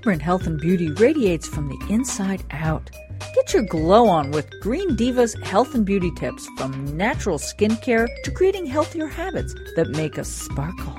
Vibrant health and beauty radiates from the inside out. Get your glow on with Green Diva's health and beauty tips, from natural skincare to creating healthier habits that make us sparkle.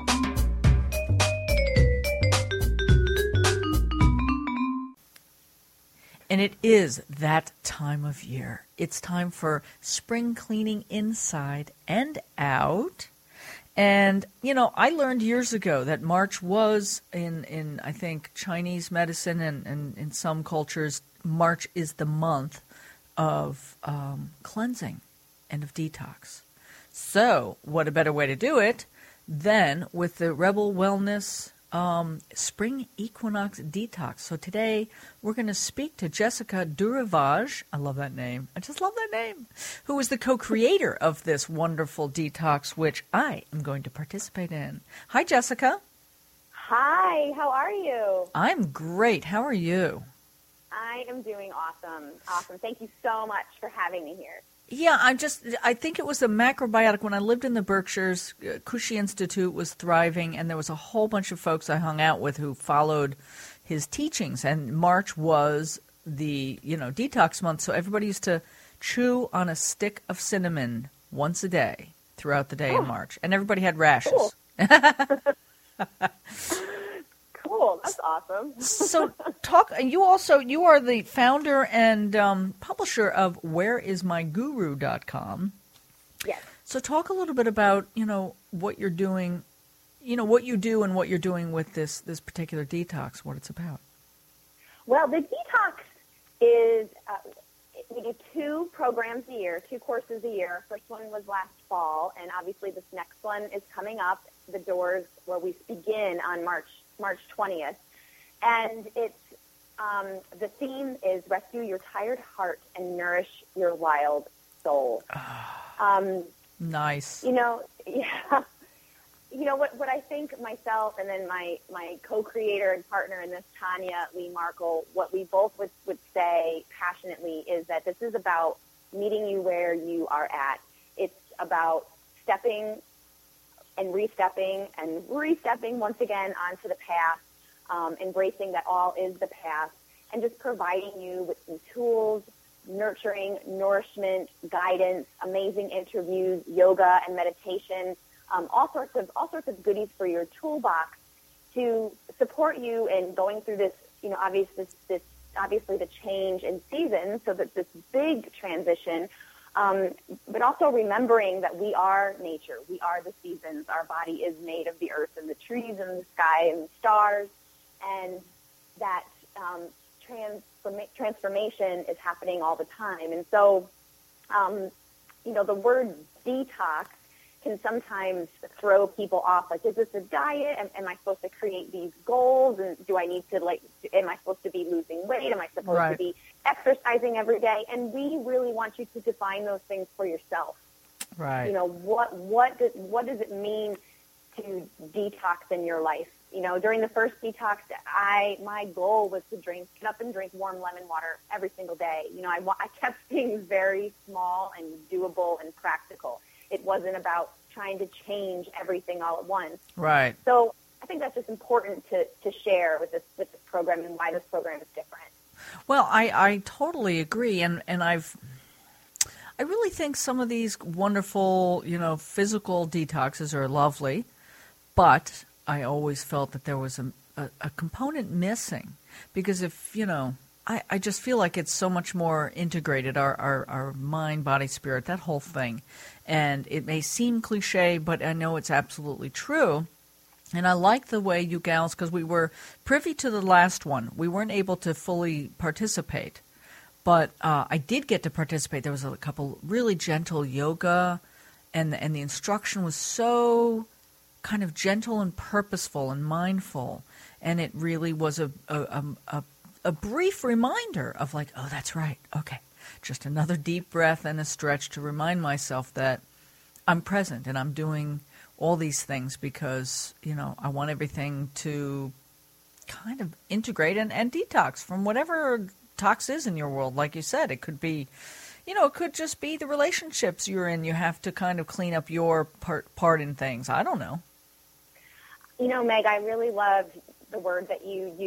And it is that time of year. It's time for spring cleaning inside and out. And, you know, I learned years ago that March was, in I think, Chinese medicine and in some cultures, March is the month of cleansing and of detox. So what a better way to do it than with the Rebel Wellness Spring Equinox Detox. So today we're going to speak to Jessica Duravage. I love that name. I just love that name. Who is the co-creator of this wonderful detox, which I am going to participate in. Hi, Jessica. Hi. How are you? I'm great. How are you? I am doing awesome. Awesome. Thank you so much for having me here. Yeah, I think it was the macrobiotic. When I lived in the Berkshires, Cushy Institute was thriving, and there was a whole bunch of folks I hung out with who followed his teachings. And March was the, detox month, so everybody used to chew on a stick of cinnamon once a day throughout the day in March, and everybody had rashes. Cool. Cool. That's awesome. So you are the founder and publisher of whereismyguru.com. Yes. So talk a little bit about, what you're doing, what you do and what you're doing with this particular detox, what it's about. Well, the detox is, we do 2 programs a year, 2 courses a year. First one was last fall, and obviously this next one is coming up. The doors where we begin on March 20th. And it's the theme is rescue your tired heart and nourish your wild soul. Nice. Yeah. What I think myself and then my co-creator and partner in this, Tanya Lee Markle, what we both would say passionately is that this is about meeting you where you are at. It's about stepping and restepping once again onto the path, embracing that all is the path, and just providing you with some tools, nurturing, nourishment, guidance, amazing interviews, yoga and meditation, all sorts of goodies for your toolbox to support you in going through this, obviously the change in season, so that this big transition. But also remembering that we are nature. We are the seasons. Our body is made of the earth and the trees and the sky and the stars, and that transformation is happening all the time. And so, the word detox can sometimes throw people off. Like, is this a diet? Am I supposed to create these goals? And do I need to, am I supposed to be losing weight? Am I supposed to be exercising every day? And we really want you to define those things for yourself. Right. What does it mean to detox in your life? During the first detox, my goal was to get up and drink warm lemon water every single day. I kept things very small and doable and practical. It wasn't about trying to change everything all at once. Right. So I think that's just important to share with this program and why this program is different. Well, I totally agree, and I really think some of these wonderful, physical detoxes are lovely, but I always felt that there was a component missing, because if, I just feel like it's so much more integrated, our mind, body, spirit, that whole thing. And it may seem cliche, but I know it's absolutely true. And I like the way you gals, because we were privy to the last one. We weren't able to fully participate, but I did get to participate. There was a couple really gentle yoga, and the instruction was so kind of gentle and purposeful and mindful. And it really was a brief reminder of like, oh, that's right. Okay. Just another deep breath and a stretch to remind myself that I'm present and I'm doing all these things because, I want everything to kind of integrate and detox from whatever tox is in your world. Like you said, it could be, it could just be the relationships you're in. You have to kind of clean up your part in things. I don't know. Meg, I really loved the word that you used,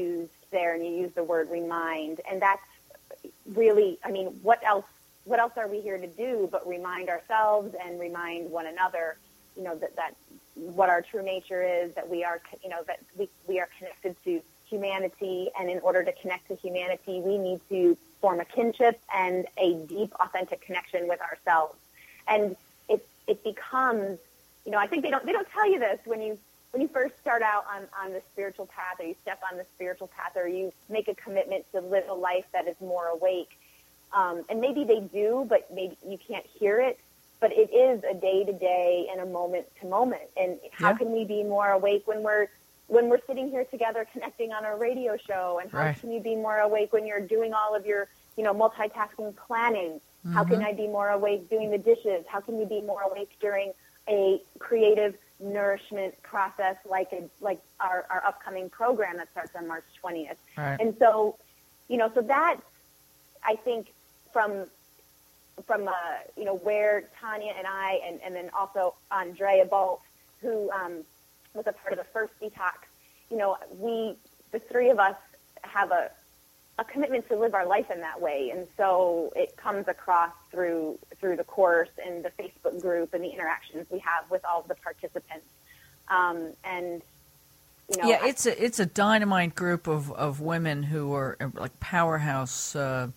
there, and you use the word remind, and that's really, I mean, what else are we here to do but remind ourselves and remind one another, you know, that what our true nature is, that we are, you know, that we are connected to humanity, and in order to connect to humanity, we need to form a kinship and a deep, authentic connection with ourselves. And it becomes, you know, I think they don't tell you this when you first start out on the spiritual path, or you step on the spiritual path, or you make a commitment to live a life that is more awake. And maybe they do, but maybe you can't hear it. But it is a day-to-day and a moment-to-moment. And how can we be more awake when we're sitting here together connecting on a radio show? And how can you be more awake when you're doing all of your, you know, multitasking planning? Mm-hmm. How can I be more awake doing the dishes? How can you be more awake during a creative nourishment process like our upcoming program that starts on March 20th? Right. And so, you know, so that's, I think, from you know, where Tanya and I, and then also Andrea Bolt, who was a part of the first detox, you know, the three of us have a commitment to live our life in that way. And so it comes across through the course and the Facebook group and the interactions we have with all of the participants. And, you know, yeah, it's a dynamite group of women who are like powerhouse,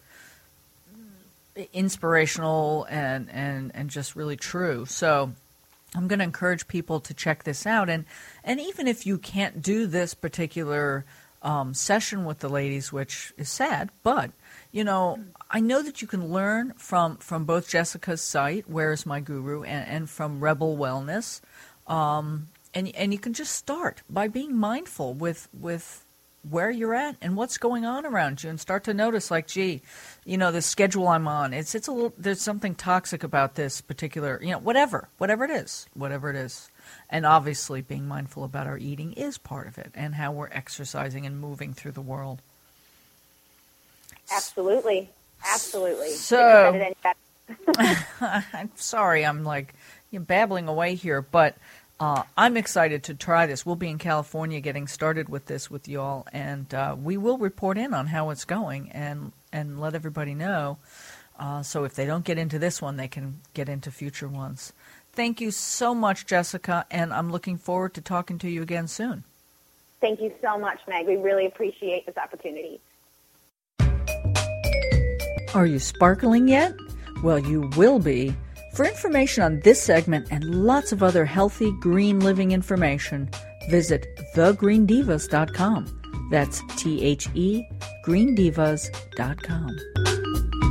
inspirational and just really true. So I'm going to encourage people to check this out. And even if you can't do this particular session with the ladies, which is sad, but, you know, I know that you can learn from both Jessica's site, Where Is My Guru, and from Rebel Wellness. And you can just start by being mindful with where you're at and what's going on around you, and start to notice, like, gee, you know, the schedule I'm on, it's a little, there's something toxic about this particular, you know, whatever it is. And obviously being mindful about our eating is part of it, and how we're exercising and moving through the world. Absolutely. So, I'm sorry, I'm like, you know, babbling away here, but I'm excited to try this. We'll be in California getting started with this with you all, and we will report in on how it's going and let everybody know. So if they don't get into this one, they can get into future ones. Thank you so much, Jessica, and I'm looking forward to talking to you again soon. Thank you so much, Meg. We really appreciate this opportunity. Are you sparkling yet? Well, you will be. For information on this segment and lots of other healthy, green living information, visit thegreendivas.com. That's THE, greendivas.com.